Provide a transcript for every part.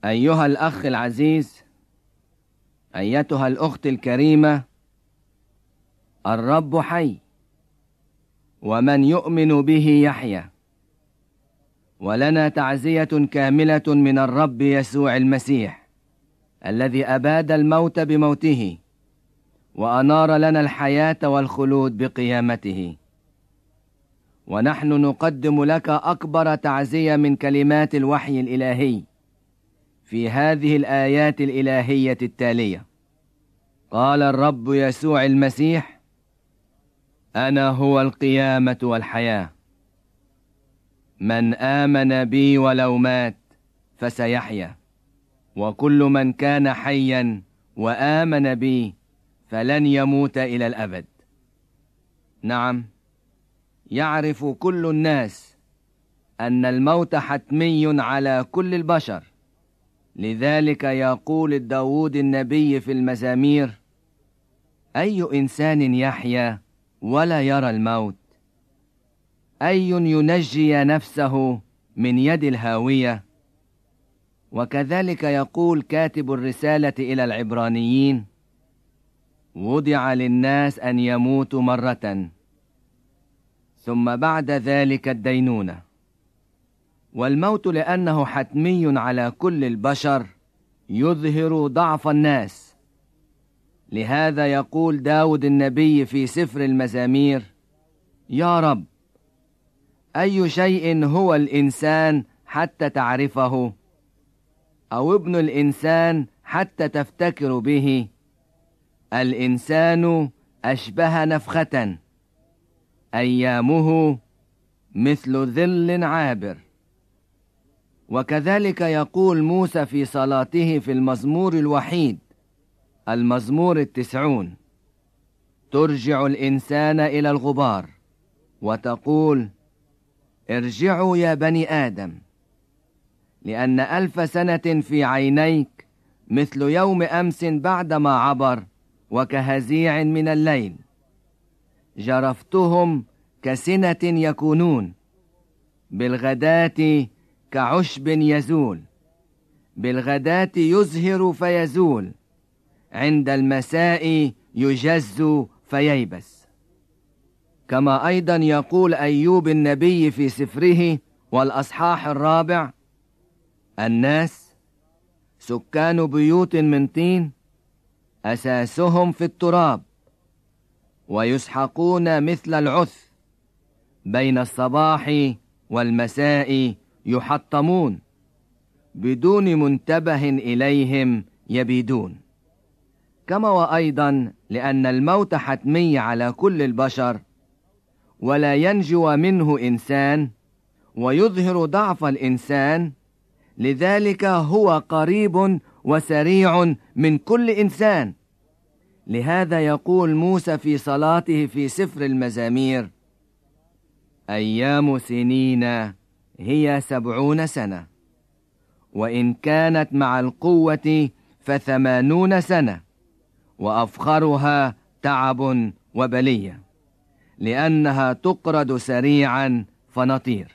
أيها الأخ العزيز، أيتها الأخت الكريمة، الرب حي، ومن يؤمن به يحيا. ولنا تعزية كاملة من الرب يسوع المسيح الذي أباد الموت بموته وأنار لنا الحياة والخلود بقيامته. ونحن نقدم لك أكبر تعزية من كلمات الوحي الإلهي في هذه الآيات الإلهية التالية. قال الرب يسوع المسيح: أنا هو القيامة والحياة، من آمن بي ولو مات فسيحيا، وكل من كان حيا وآمن بي فلن يموت إلى الأبد. نعم، يعرف كل الناس أن الموت حتمي على كل البشر، لذلك يقول داود النبي في المزامير: أي إنسان يحيا ولا يرى الموت؟ أي ينجي نفسه من يد الهاوية؟ وكذلك يقول كاتب الرسالة إلى العبرانيين: وضع للناس أن يموتوا مرة، ثم بعد ذلك الدينونة. والموت لأنه حتمي على كل البشر يظهر ضعف الناس. لهذا يقول داود النبي في سفر المزامير: يا رب، أي شيء هو الإنسان حتى تعرفه؟ أو ابن الإنسان حتى تفتكر به؟ الإنسان أشبه نفخة، أيامه مثل ظل عابر. وكذلك يقول موسى في صلاته في المزمور الوحيد، المزمور 90: ترجع الإنسان إلى الغبار وتقول: ارجعوا يا بني آدم، لأن 1000 سنة في عينيك مثل يوم أمس بعدما عبر، وكهزيع من الليل. جرفتهم كسنة يكونون، بالغداة كعشب يزول، بالغداة يزهر فيزول، عند المساء يجز فييبس. كما أيضا يقول أيوب النبي في سفره والأصحاح 4: الناس سكان بيوت من طين، أساسهم في التراب، ويسحقون مثل العث، بين الصباح والمساء يحطمون، بدون منتبه إليهم يبيدون. كما وأيضا لأن الموت حتمي على كل البشر، ولا ينجو منه إنسان، ويظهر ضعف الإنسان، لذلك هو قريب وسريع من كل إنسان. لهذا يقول موسى في صلاته في سفر المزامير: أيام سنين هي 70 سنة، وإن كانت مع القوة ف80 سنة، وأفخرها تعب وبلية، لأنها تقرض سريعا فنطير.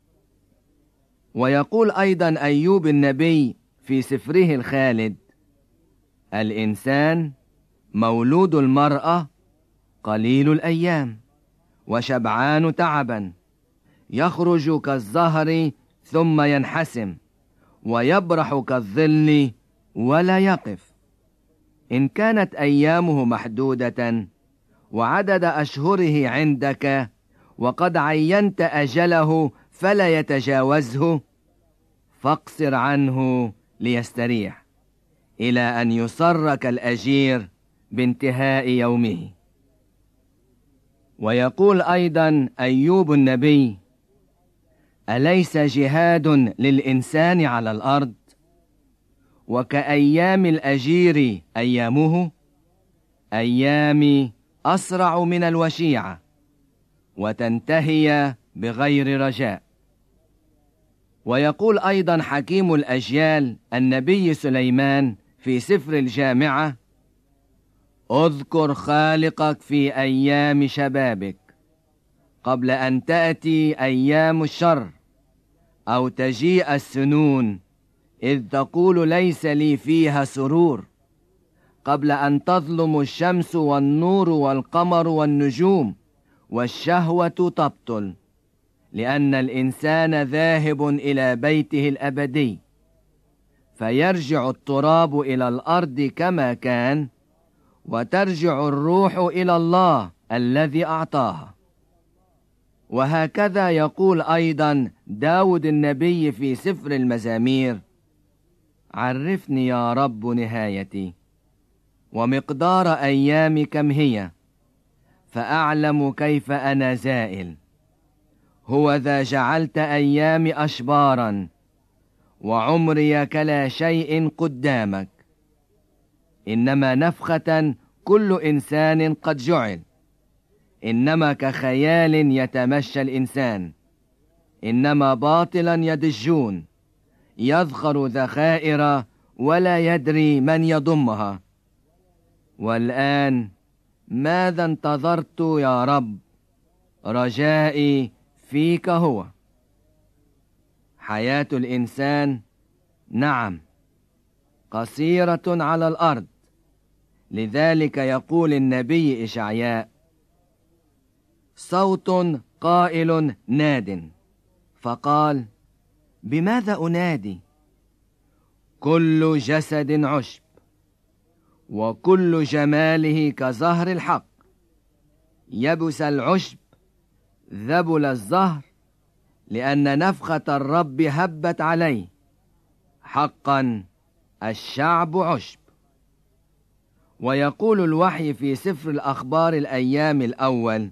ويقول أيضا أيوب النبي في سفره الخالد: الإنسان مولود المرأة قليل الأيام، وشبعان تعبا، يخرج كالزهر ثم ينحسم، ويبرح كالظل ولا يقف. إن كانت أيامه محدودة وعدد أشهره عندك، وقد عينت أجله فلا يتجاوزه، فاقصر عنه ليستريح، إلى أن يسرك الأجير بانتهاء يومه. ويقول أيضا أيوب النبي: أليس جهاد للإنسان على الأرض؟ وكأيام الأجير أيامه، أيامي أسرع من الوشيعة، وتنتهي بغير رجاء. ويقول أيضا حكيم الأجيال النبي سليمان في سفر الجامعة: اذكر خالقك في أيام شبابك، قبل أن تأتي أيام الشر، أو تجيء السنون، إذ تقول ليس لي فيها سرور، قبل أن تظلم الشمس والنور والقمر والنجوم، والشهوة تبطل، لأن الإنسان ذاهب إلى بيته الأبدي، فيرجع التراب إلى الأرض كما كان، وترجع الروح إلى الله الذي أعطاها. وهكذا يقول أيضا داود النبي في سفر المزامير: عرفني يا رب نهايتي، ومقدار أيامي كم هي، فأعلم كيف أنا زائل. هو ذا جعلت أيامي أشبارا، وعمري كلا شيء قدامك. إنما نفخة كل إنسان قد جعل، إنما كخيال يتمشى الإنسان، إنما باطلا يدجون، يذخر ذخائر ولا يدري من يضمها. والآن ماذا انتظرت يا رب؟ رجائي فيك هو. حياة الإنسان نعم قصيرة على الأرض، لذلك يقول النبي إشعياء: صوت قائل ناد، فقال: بماذا أنادي؟ كل جسد عشب، وكل جماله كزهر الحق. يبس العشب، ذبل الزهر، لأن نفخة الرب هبت عليه. حقا الشعب عشب. ويقول الوحي في سفر الأخبار الأيام الأول: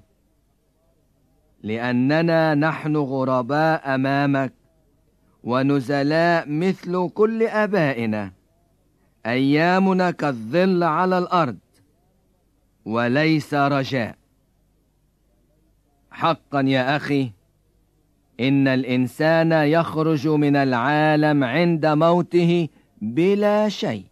لأننا نحن غرباء أمامك، ونزلاء مثل كل آبائنا. أيامنا كالظل على الأرض، وليس رجاء. حقا يا أخي، إن الإنسان يخرج من العالم عند موته بلا شيء.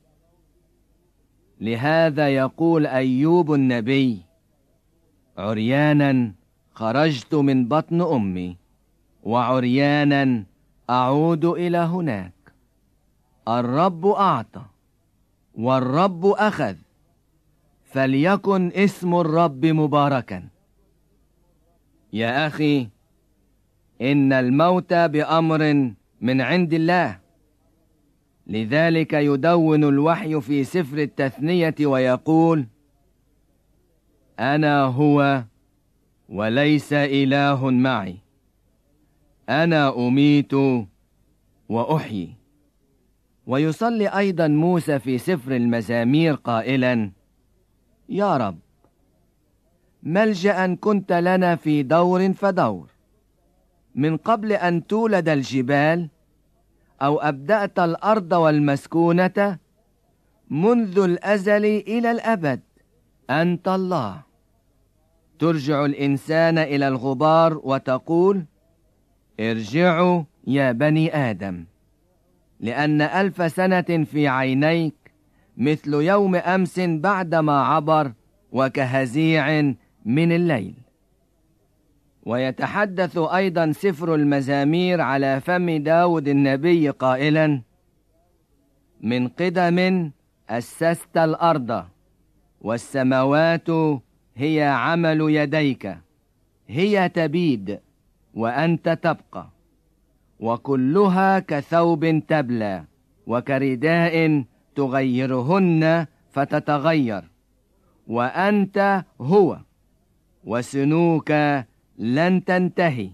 لهذا يقول أيوب النبي: عريانا خرجت من بطن أمي، وعريانا أعود إلى هناك. الرب أعطى والرب أخذ، فليكن اسم الرب مباركا. يا أخي، إن الموت بأمر من عند الله. لذلك يدون الوحي في سفر التثنية ويقول: أنا هو وليس إله معي، أنا أميت وأحيي. ويصلي أيضا موسى في سفر المزامير قائلا: يا رب، ملجأ كنت لنا في دور فدور، من قبل أن تولد الجبال، أو أبدأت الأرض والمسكونة، منذ الأزل إلى الأبد أنت الله. ترجع الإنسان إلى الغبار وتقول: ارجعوا يا بني آدم، لأن 1000 سنة في عينيك مثل يوم أمس بعدما عبر، وكهزيع من الليل. ويتحدث أيضا سفر المزامير على فم داود النبي قائلا: من قدم أسست الأرض، والسماوات هي عمل يديك. هي تبيد وأنت تبقى، وكلها كثوب تبلى، وكرداء تغيرهن فتتغير. وأنت هو، وسنوك لن تنتهي.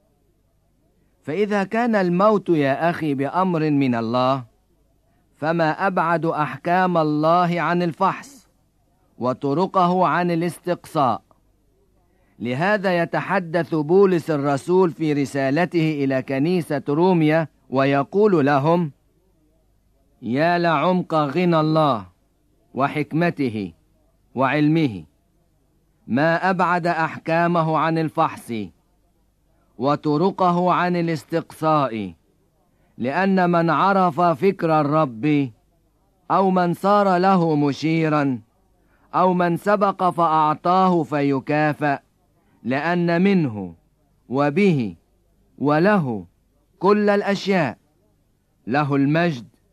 فإذا كان الموت يا أخي بأمر من الله، فما أبعد أحكام الله عن الفحص، وطرقه عن الاستقصاء. لهذا يتحدث بولس الرسول في رسالته إلى كنيسة روميا ويقول لهم: يا لعمق غنى الله وحكمته وعلمه، ما أبعد أحكامه عن الفحص، وطرقه عن الاستقصاء. لأن من عرف فكر الرب، أو من صار له مشيرا، أو من سبق فأعطاه فيكافأ، لأن منه وبه وله كل الأشياء، له المجد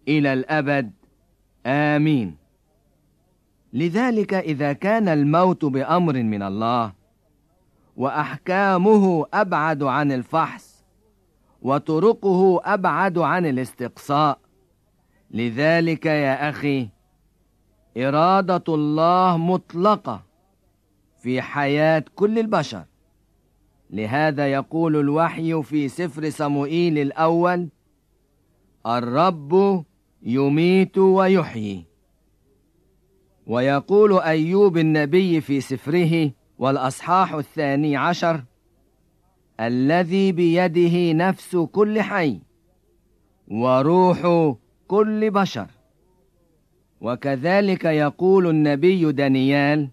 إلى الأبد. آمين. لذلك إذا كان الموت بأمر من الله، وأحكامه أبعد عن الفحص، وطرقه أبعد عن الاستقصاء، لذلك يا أخي إرادة الله مطلقة في حياة كل البشر. لهذا يقول الوحي في سفر صموئيل الأول: الرب يميت ويحيي. ويقول أيوب النبي في سفره والأصحاح 12: الذي بيده نفس كل حي وروح كل بشر. وكذلك يقول النبي دانيال: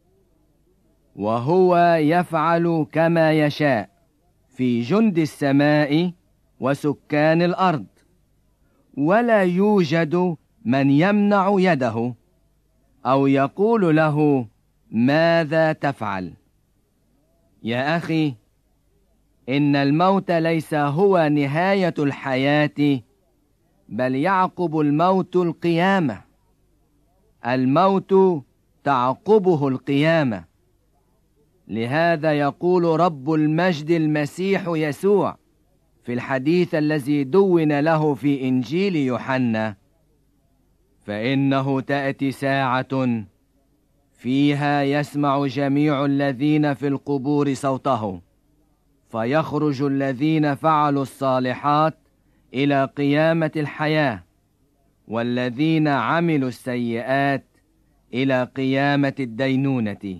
وهو يفعل كما يشاء في جند السماء وسكان الأرض، ولا يوجد من يمنع يده أو يقول له ماذا تفعل. يا أخي، إن الموت ليس هو نهاية الحياة، بل يعقب الموت القيامة. الموت تعقبه القيامة. لهذا يقول رب المجد المسيح يسوع في الحديث الذي دون له في إنجيل يوحنا: فإنه تأتي ساعة فيها يسمع جميع الذين في القبور صوته، فيخرج الذين فعلوا الصالحات إلى قيامة الحياة، والذين عملوا السيئات إلى قيامة الدينونة.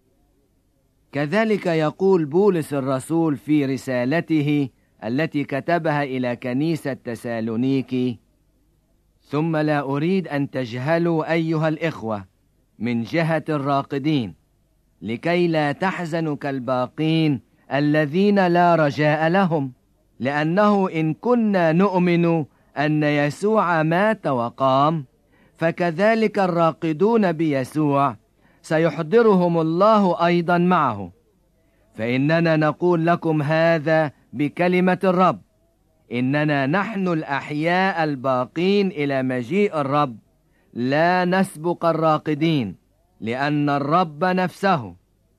كذلك يقول بولس الرسول في رسالته التي كتبها إلى كنيسة تسالونيكي: ثم لا أريد أن تجهلوا أيها الإخوة من جهة الراقدين، لكي لا تحزنوا كالباقين الذين لا رجاء لهم، لأنه إن كنا نؤمن أن يسوع مات وقام، فكذلك الراقدون بيسوع سيحضرهم الله أيضا معه. فإننا نقول لكم هذا بكلمة الرب، إننا نحن الأحياء الباقين إلى مجيء الرب لا نسبق الراقدين، لأن الرب نفسه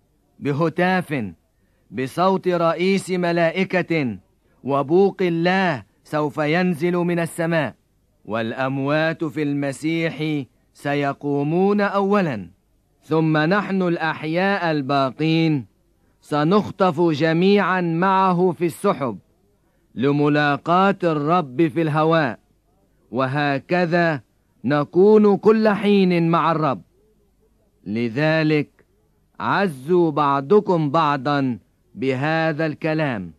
بهتاف، بصوت رئيس ملائكة، وبوق الله سوف ينزل من السماء، والأموات في المسيح سيقومون أولا، ثم نحن الأحياء الباقين سنخطف جميعا معه في السحب لملاقاة الرب في الهواء، وهكذا نكون كل حين مع الرب. لذلك عزوا بعضكم بعضا بهذا الكلام.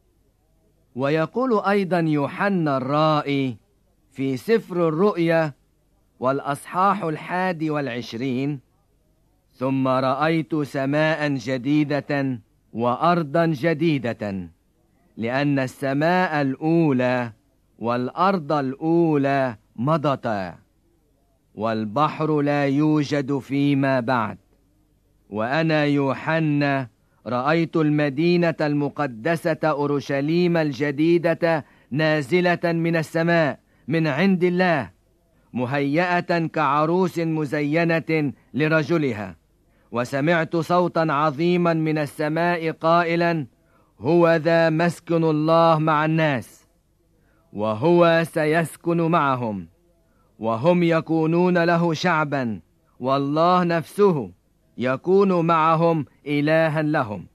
ويقول أيضا يوحنا الرائي في سفر الرؤيا والأصحاح 21: ثم رأيت سماء جديدة وأرضا جديدة، لأن السماء الأولى والأرض الأولى مضتا، والبحر لا يوجد فيما بعد. وأنا يوحنا رأيت المدينة المقدسة أورشليم الجديدة نازلة من السماء من عند الله، مهيئة كعروس مزينة لرجلها. وسمعت صوتا عظيما من السماء قائلا: هو ذا مسكن الله مع الناس، وهو سيسكن معهم، وهم يكونون له شعبا، والله نفسه يكون معهم إلها لهم.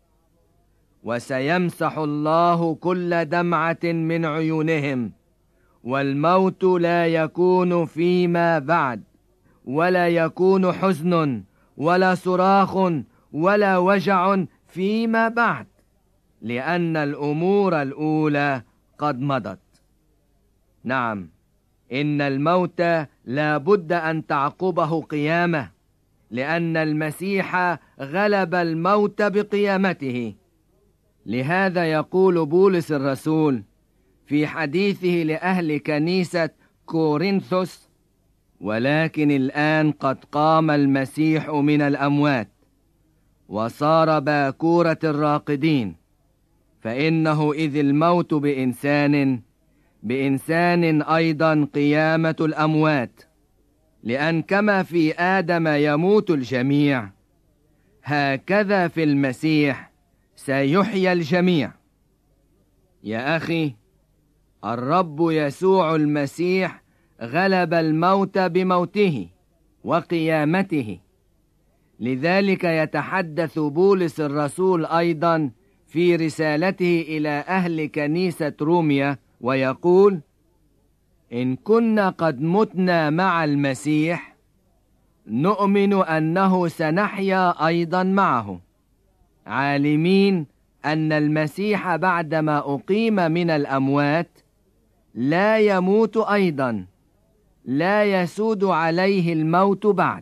وسيمسح الله كل دمعة من عيونهم، والموت لا يكون فيما بعد، ولا يكون حزن ولا صراخ ولا وجع فيما بعد، لأن الأمور الأولى قد مضت. نعم، إن الموت لا بد أن تعقبه قيامة، لأن المسيح غلب الموت بقيامته. لهذا يقول بولس الرسول في حديثه لأهل كنيسة كورنثوس: ولكن الآن قد قام المسيح من الأموات، وصار باكورة الراقدين. فإنه إذ الموت بإنسان، بإنسان أيضا قيامة الأموات، لأن كما في آدم يموت الجميع، هكذا في المسيح سيحيى الجميع. يا أخي، الرب يسوع المسيح غلب الموت بموته وقيامته. لذلك يتحدث بولس الرسول أيضا في رسالته إلى أهل كنيسة روميا ويقول: إن كنا قد متنا مع المسيح نؤمن أنه سنحيا أيضا معه، عالمين أن المسيح بعدما أقيم من الأموات لا يموت أيضا، لا يسود عليه الموت بعد.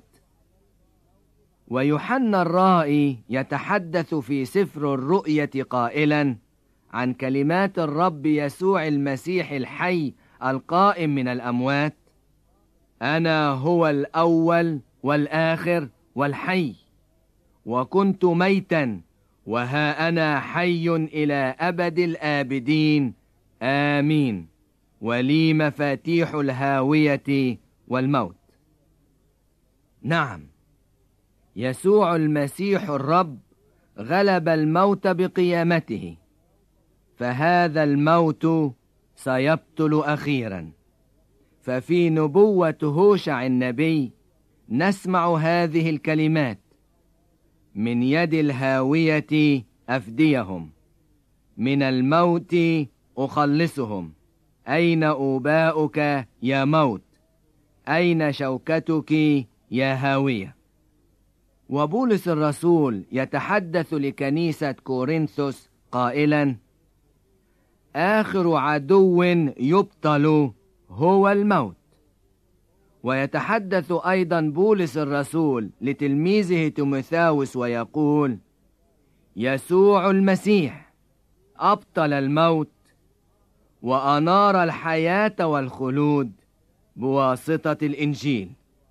ويوحنا الرائي يتحدث في سفر الرؤيا قائلا عن كلمات الرب يسوع المسيح الحي القائم من الأموات: أنا هو الأول والآخر والحي، وكنت ميتا وها أنا حي إلى أبد الآبدين، آمين، ولي مفاتيح الهاوية والموت. نعم، يسوع المسيح الرب غلب الموت بقيامته، فهذا الموت سيبطل أخيرا. ففي نبوة هوشع النبي نسمع هذه الكلمات: من يد الهاوية أفديهم، من الموت أخلصهم، أين أوباؤك يا موت؟ أين شوكتك يا هاوية؟ وبولس الرسول يتحدث لكنيسة كورنثوس قائلا: آخر عدو يبطل هو الموت. ويتحدث أيضا بولس الرسول لتلميذه تيموثاوس ويقول: يسوع المسيح أبطل الموت وأنار الحياة والخلود بواسطة الإنجيل.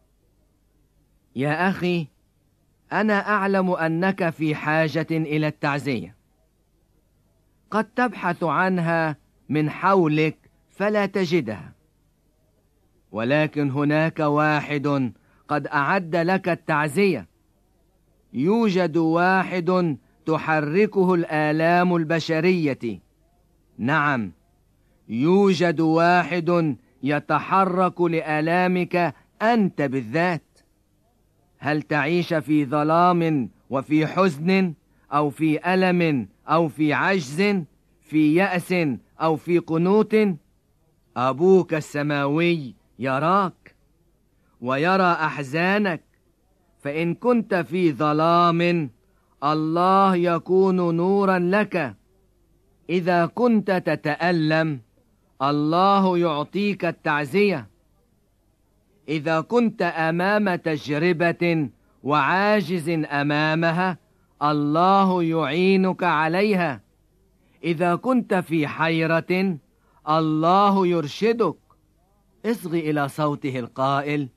يا أخي، أنا أعلم أنك في حاجة إلى التعزية، قد تبحث عنها من حولك فلا تجدها، ولكن هناك واحد قد أعد لك التعزية. يوجد واحد تحركه الآلام البشرية، نعم، يوجد واحد يتحرك لآلامك أنت بالذات. هل تعيش في ظلام وفي حزن أو في ألم أو في عجز، في يأس أو في قنوط؟ أبوك السماوي يراك ويرى أحزانك. فإن كنت في ظلام الله يكون نورا لك. إذا كنت تتألم الله يعطيك التعزية. إذا كنت أمام تجربة وعاجز أمامها الله يعينك عليها. إذا كنت في حيرة الله يرشدك. اصغي إلى صوته القائل: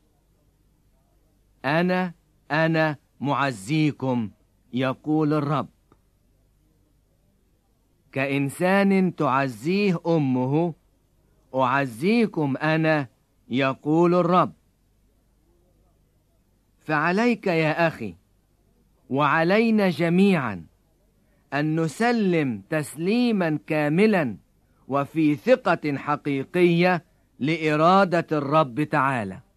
أنا معزيكم يقول الرب. كإنسان تعزيه أمه أعزيكم أنا يقول الرب. فعليك يا أخي وعلينا جميعا أن نسلم تسليما كاملا وفي ثقة حقيقية لإرادة الرب تعالى.